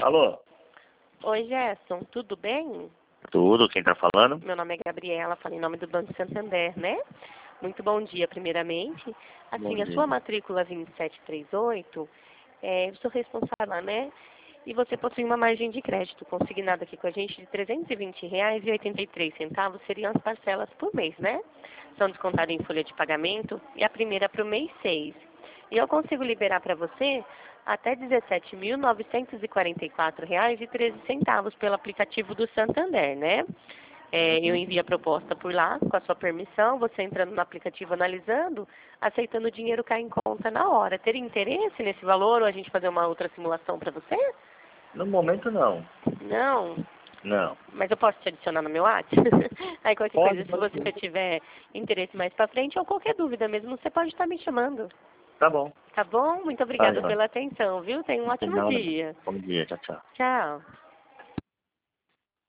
Alô? Oi, Gerson, tudo bem? Tudo, quem tá falando? Meu nome é Gabriela, falo em nome do Banco Santander, né? Muito bom dia, primeiramente. Bom Assim, a dia. sua matrícula 2738, eu sou responsável, né? E você possui uma margem de crédito consignada aqui com a gente de R$ 320,83, seriam as parcelas por mês, né? São descontadas em folha de pagamento e a primeira para o mês 6. E eu consigo liberar para você até R$ 17.944,13 pelo aplicativo do Santander, né? Eu envio a proposta por lá, com a sua permissão, você entrando no aplicativo analisando, aceitando o dinheiro cair em conta na hora. Teria interesse nesse valor ou a gente fazer uma outra simulação para você? No momento, não. Não? Não. Mas eu posso te adicionar no meu WhatsApp? Aí qualquer coisa, se Pode você sim. tiver interesse mais para frente ou qualquer dúvida mesmo, você pode estar me chamando. Tá bom. Tá bom? Muito Tá, obrigada João. pela atenção, viu? Tenha um ótimo Não, dia. bom dia, tchau, tchau. Tchau.